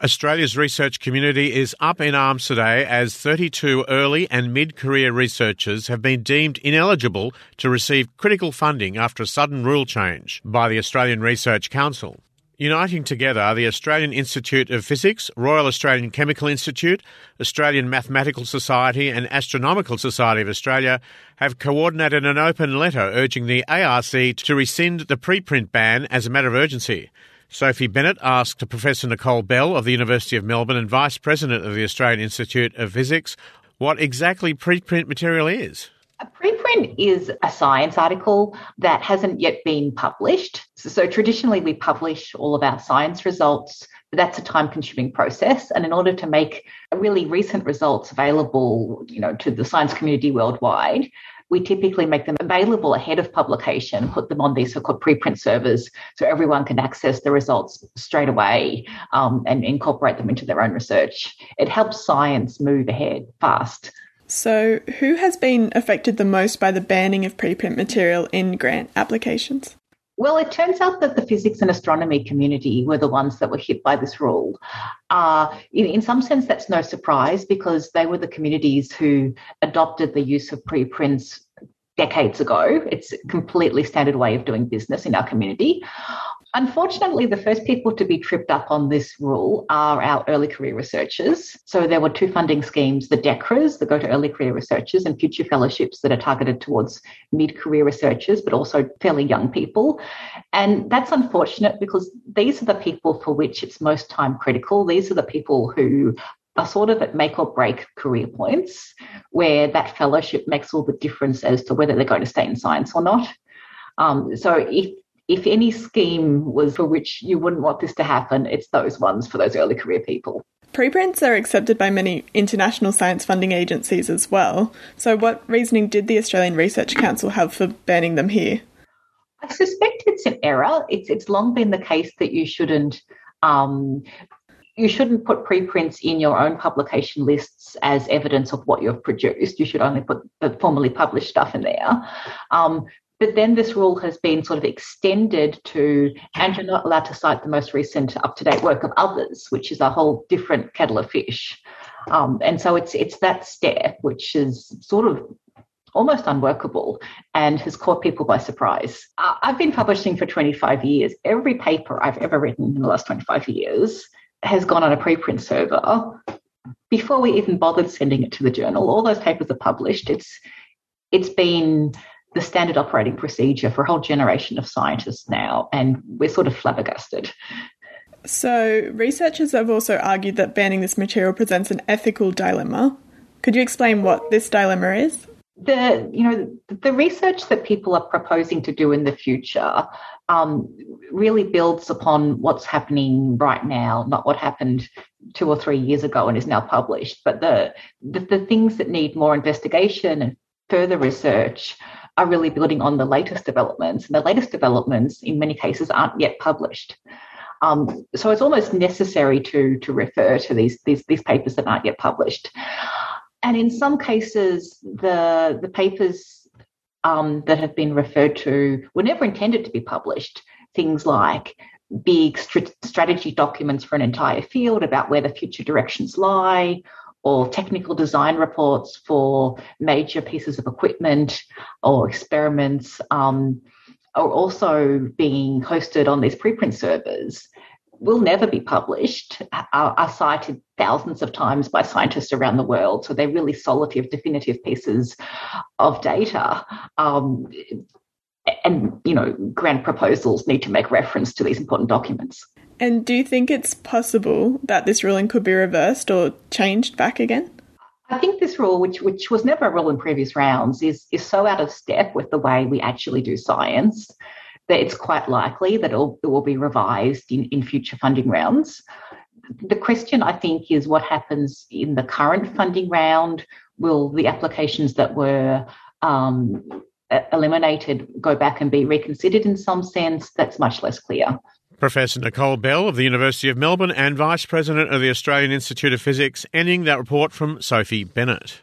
Australia's research community is up in arms today as 32 early and mid-career researchers have been deemed ineligible to receive critical funding after a sudden rule change by the Australian Research Council. Uniting together, the Australian Institute of Physics, Royal Australian Chemical Institute, Australian Mathematical Society and Astronomical Society of Australia have coordinated an open letter urging the ARC to rescind the preprint ban as a matter of urgency. Sophie Bennett asked Professor Nicole Bell of the University of Melbourne and Vice President of the Australian Institute of Physics what exactly preprint material is. A preprint is a science article that hasn't yet been published. So traditionally we publish all of our science results, but that's a time-consuming process. And in order to make really recent results available, to the science community worldwide, we typically make them available ahead of publication, put them on these so-called preprint servers so everyone can access the results straight away and incorporate them into their own research. It helps science move ahead fast. So who has been affected the most by the banning of preprint material in grant applications? Well, it turns out that the physics and astronomy community were the ones that were hit by this rule. In some sense, that's no surprise because they were the communities who adopted the use of preprints decades ago. It's a completely standard way of doing business in our community. Unfortunately, the first people to be tripped up on this rule are our early career researchers. So there were two funding schemes, the DECRAs that go to early career researchers and future fellowships that are targeted towards mid-career researchers, but also fairly young people. And that's unfortunate because these are the people for which it's most time critical. These are the people who are sort of at make or break career points where that fellowship makes all the difference as to whether they're going to stay in science or not. So if any scheme was for which you wouldn't want this to happen, it's those ones for those early career people. Preprints are accepted by many international science funding agencies as well. So what reasoning did the Australian Research Council have for banning them here? I suspect it's an error. It's long been the case that you shouldn't put preprints in your own publication lists as evidence of what you've produced. You should only put the formally published stuff in there. But then this rule has been sort of extended to, and you're not allowed to cite the most recent up-to-date work of others, which is a whole different kettle of fish. And so it's that step which is sort of almost unworkable and has caught people by surprise. I've been publishing for 25 years. Every paper I've ever written in the last 25 years has gone on a preprint server. Before we even bothered sending it to the journal, all those papers are published. It's been the standard operating procedure for a whole generation of scientists now, and we're sort of flabbergasted. So researchers have also argued that banning this material presents an ethical dilemma. Could you explain what this dilemma is? The research that people are proposing to do in the future really builds upon what's happening right now, not what happened 2 or 3 years ago and is now published, but the things that need more investigation and further research are really building on the latest developments. And the latest developments, in many cases, aren't yet published. So it's almost necessary to refer to these papers that aren't yet published. And in some cases, the papers that have been referred to were never intended to be published. Things like big strategy documents for an entire field about where the future directions lie, or technical design reports for major pieces of equipment or experiments are also being hosted on these preprint servers, will never be published, are cited thousands of times by scientists around the world. So they're really solid, definitive pieces of data. And grant proposals need to make reference to these important documents. And do you think it's possible that this ruling could be reversed or changed back again? I think this rule, which was never a rule in previous rounds, is so out of step with the way we actually do science that it's quite likely that it will be revised in future funding rounds. The question, I think, is what happens in the current funding round. Will the applications that were eliminated go back and be reconsidered in some sense? That's much less clear. Professor Nicole Bell of the University of Melbourne and Vice President of the Australian Institute of Physics, ending that report from Sophie Bennett.